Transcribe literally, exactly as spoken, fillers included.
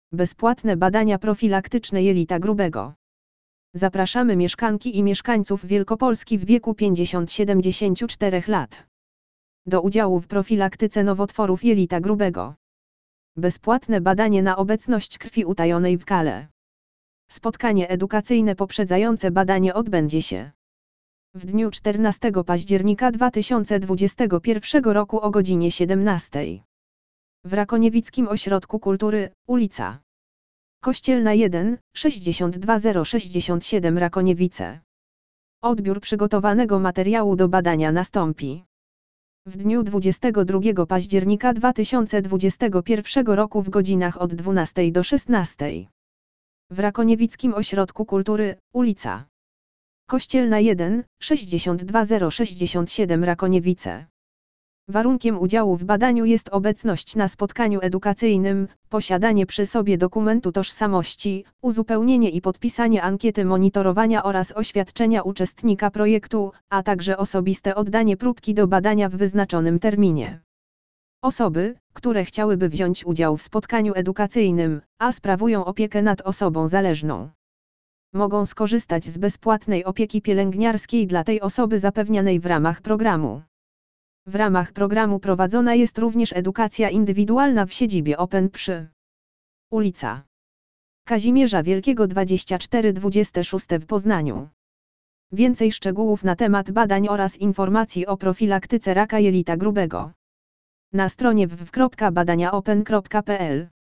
Bezpłatne badania profilaktyczne jelita grubego. Zapraszamy mieszkanki i mieszkańców Wielkopolski w wieku pięćdziesiąt do siedemdziesięciu czterech lat do udziału w profilaktyce nowotworów jelita grubego. Bezpłatne badanie na obecność krwi utajonej w kale. Spotkanie edukacyjne poprzedzające badanie odbędzie się w dniu czternastego października dwa tysiące dwudziestego pierwszego roku o godzinie siedemnastej. W Rakoniewickim Ośrodku Kultury, ulica Kościelna jeden, sześćdziesiąt dwa zero sześćdziesiąt siedem Rakoniewice. Odbiór przygotowanego materiału do badania nastąpi w dniu dwudziestego drugiego października dwa tysiące dwudziestego pierwszego roku w godzinach od dwunastej do szesnastej. W Rakoniewickim Ośrodku Kultury, ulica Kościelna jeden, sześćdziesiąt dwa zero sześćdziesiąt siedem Rakoniewice. Warunkiem udziału w badaniu jest obecność na spotkaniu edukacyjnym, posiadanie przy sobie dokumentu tożsamości, uzupełnienie i podpisanie ankiety monitorowania oraz oświadczenia uczestnika projektu, a także osobiste oddanie próbki do badania w wyznaczonym terminie. Osoby, które chciałyby wziąć udział w spotkaniu edukacyjnym, a sprawują opiekę nad osobą zależną, mogą skorzystać z bezpłatnej opieki pielęgniarskiej dla tej osoby zapewnianej w ramach programu. W ramach programu prowadzona jest również edukacja indywidualna w siedzibie Open przy ulica Kazimierza Wielkiego dwadzieścia cztery dwadzieścia sześć w Poznaniu. Więcej szczegółów na temat badań oraz informacji o profilaktyce raka jelita grubego na stronie w w kropka badania open kropka p l.